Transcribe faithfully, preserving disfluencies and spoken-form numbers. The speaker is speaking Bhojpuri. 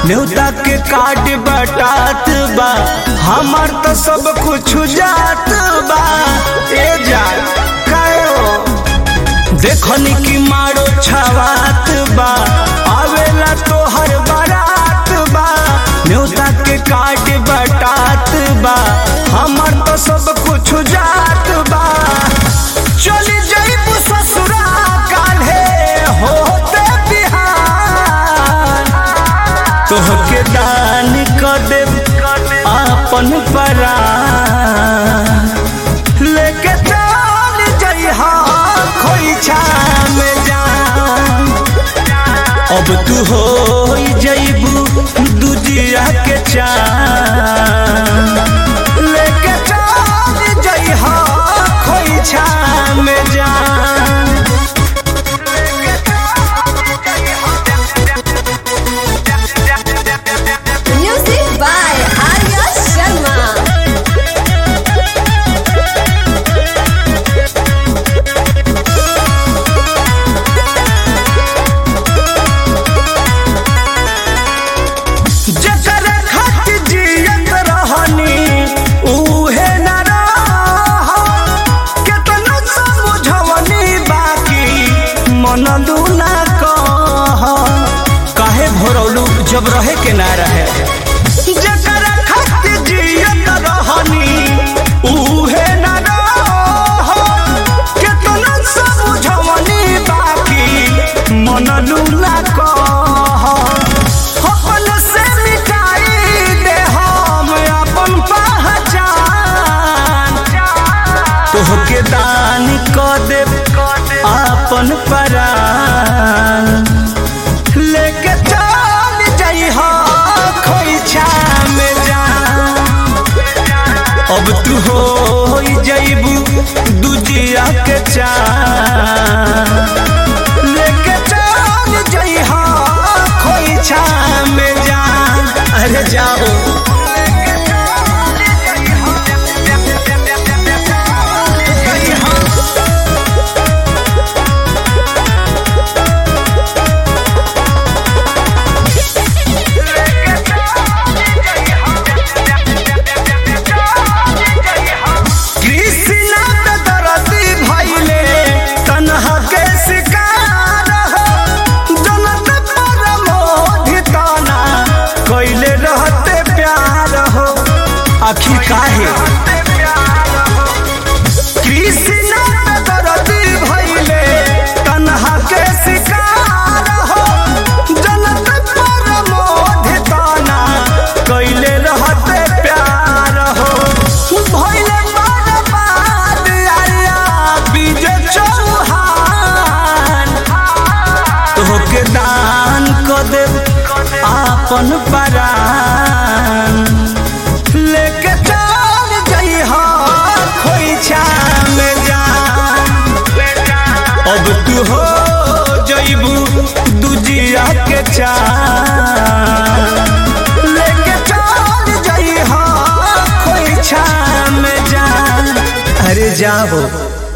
न्योता के काट बटात बा हमार तो सब कुछ जात बा। ए जा कायो देखनी की मारो छवात बा आवेला तो हर बारात बा। न्योता के काट बटात बा हमार तो सब कुछ जात बा। चली जाइब ससुरा काल्हे होते बिहान तोहके दान कर देब आपन परान। लेके चल जइहा खोइछा में जान अब तू हो जइबू दूजिया के चान। लेके चल जइहा खोइछा में जान। Music by Arya Sharma. जकरा खातिर जियत रहनी उहे न रह केतनो समझवनी बाकी मनलू ना कह। काहे भरौलू जब रहे के ना रहे। जकरा खातिर जियत रहनी उहे न रह केतनो समझवनी बाकी मनलू ना कह। अपन से मिटाई दे हम अपन पहचान तोहके दान कर देब आपन परान। लेके चल जइहा खोइछा में जान अब तू हो जइबू दूजिया के चान। लेके चल जइहा खोइछा में जान। अरे जाओ कृष्णा पे दरदी भइले तन्हा के शिकार हो। जनत पर मोहिताना कइले रहते प्यार हो। आखिर काहे कृष्णा पे दरदी भइले तन्हा के शिकार हो। जनत पर मोहिताना कइले रहते प्यार हो। भइले बर्बाद आर्या विजय चौहान तोहके दान कर देब आपन परान। लेके चल जइहा खोइछा में जान अब तू हो जइबू दूजिया के चान। लेके चल जइहा खोइछा में जान। अरे जाओ।